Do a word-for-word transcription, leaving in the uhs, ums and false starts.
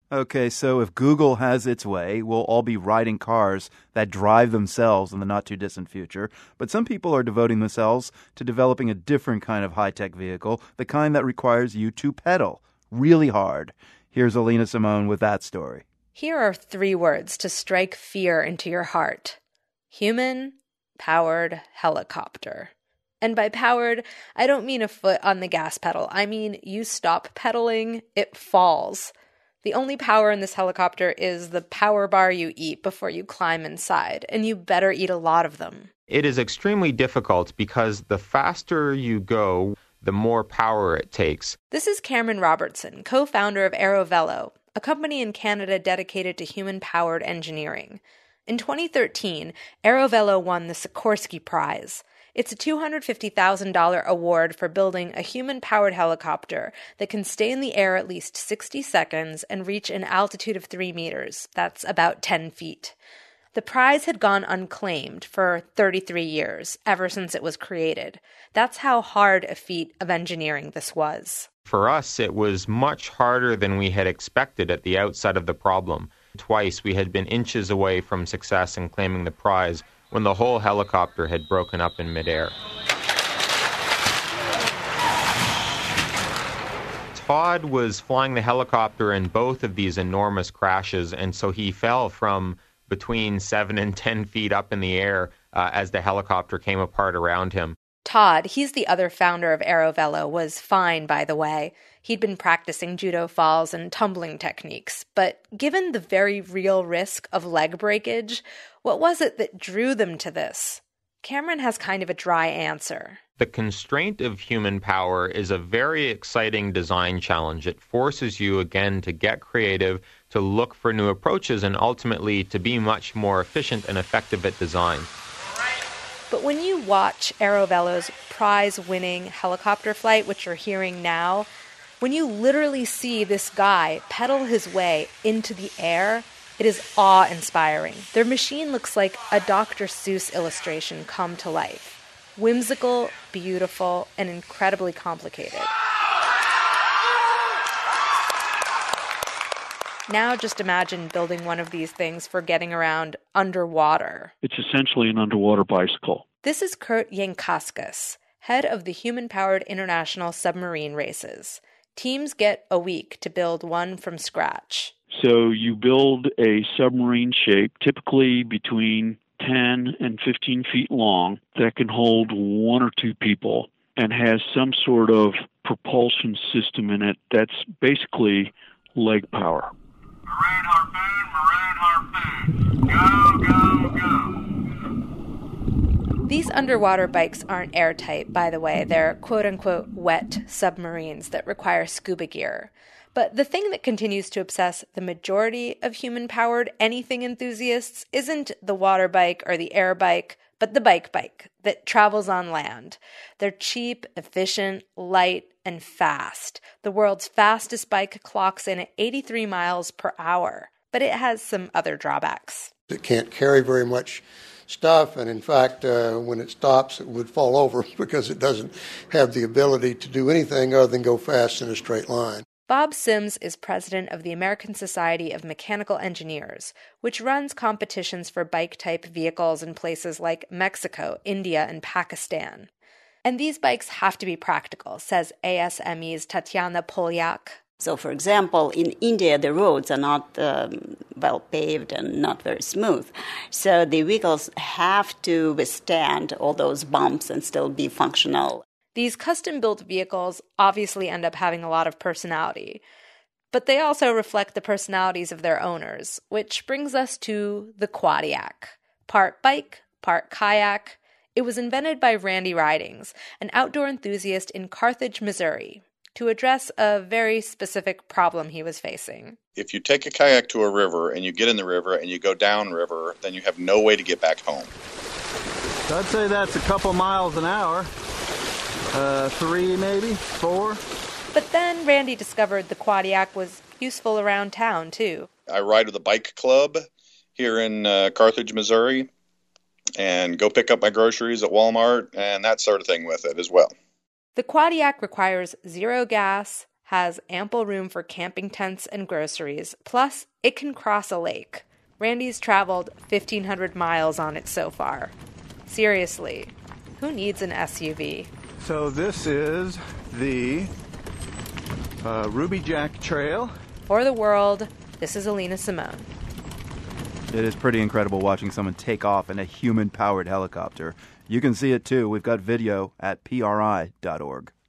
Okay, so if Google has its way, we'll all be riding cars that drive themselves in the not-too-distant future. But some people are devoting themselves to developing a different kind of high-tech vehicle, the kind that requires you to pedal really hard. Here's Alina Simone with that story. Here are three words to strike fear into your heart. Human-powered helicopter. And by powered, I don't mean a foot on the gas pedal. I mean you stop pedaling, it falls. The only power in this helicopter is the power bar you eat before you climb inside, and you better eat a lot of them. It is extremely difficult because the faster you go, the more power it takes. This is Cameron Robertson, co-founder of AeroVelo, a company in Canada dedicated to human-powered engineering. In twenty thirteen, AeroVelo won the Sikorsky Prize. It's a two hundred fifty thousand dollars award for building a human-powered helicopter that can stay in the air at least sixty seconds and reach an altitude of three meters. That's about ten feet. The prize had gone unclaimed for thirty-three years, ever since it was created. That's how hard a feat of engineering this was. For us, it was much harder than we had expected at the outset of the problem. Twice, we had been inches away from success in claiming the prize when the whole helicopter had broken up in midair. Todd was flying the helicopter in both of these enormous crashes, and so he fell from between seven and ten feet up in the air uh, as the helicopter came apart around him. Todd, he's the other founder of AeroVelo, was fine, by the way. He'd been practicing judo falls and tumbling techniques. But given the very real risk of leg breakage, what was it that drew them to this? Cameron has kind of a dry answer. The constraint of human power is a very exciting design challenge. It forces you, again, to get creative, to look for new approaches, and ultimately to be much more efficient and effective at design. But when you watch AeroVelo's prize-winning helicopter flight, which you're hearing now, when you literally see this guy pedal his way into the air, it is awe-inspiring. Their machine looks like a Doctor Seuss illustration come to life. Whimsical, beautiful, and incredibly complicated. Now just imagine building one of these things for getting around underwater. It's essentially an underwater bicycle. This is Kurt Yankauskas, head of the Human-Powered International Submarine Races. Teams get a week to build one from scratch. So you build a submarine shape, typically between ten and fifteen feet long, that can hold one or two people and has some sort of propulsion system in it that's basically leg power. Maroon harpoon, maroon harpoon. Go, go, go. These underwater bikes aren't airtight, by the way. They're quote-unquote wet submarines that require scuba gear. But the thing that continues to obsess the majority of human-powered anything enthusiasts isn't the water bike or the air bike, but the bike bike that travels on land. They're cheap, efficient, light, and fast. The world's fastest bike clocks in at eighty-three miles per hour, but it has some other drawbacks. It can't carry very much stuff, and in fact, uh, when it stops, it would fall over because it doesn't have the ability to do anything other than go fast in a straight line. Bob Sims is president of the American Society of Mechanical Engineers, which runs competitions for bike-type vehicles in places like Mexico, India, and Pakistan. And these bikes have to be practical, says A S M E's Tatiana Polyak. So, for example, in India, the roads are not um, well paved and not very smooth. So the vehicles have to withstand all those bumps and still be functional. These custom-built vehicles obviously end up having a lot of personality, but they also reflect the personalities of their owners, which brings us to the Quadiac. Part bike, part kayak. It was invented by Randy Ridings, an outdoor enthusiast in Carthage, Missouri, to address a very specific problem he was facing. If you take a kayak to a river and you get in the river and you go downriver, then you have no way to get back home. I'd say that's a couple miles an hour. Uh, three, maybe, four. But then Randy discovered the Quadiac was useful around town, too. I ride with a bike club here in uh, Carthage, Missouri, and go pick up my groceries at Walmart and that sort of thing with it as well. The Quadiac requires zero gas, has ample room for camping tents and groceries, plus it can cross a lake. Randy's traveled fifteen hundred miles on it so far. Seriously, who needs an S U V? So this is the uh, Ruby Jack Trail. For the world, this is Alina Simone. It is pretty incredible watching someone take off in a human-powered helicopter. You can see it too. We've got video at P R I dot org.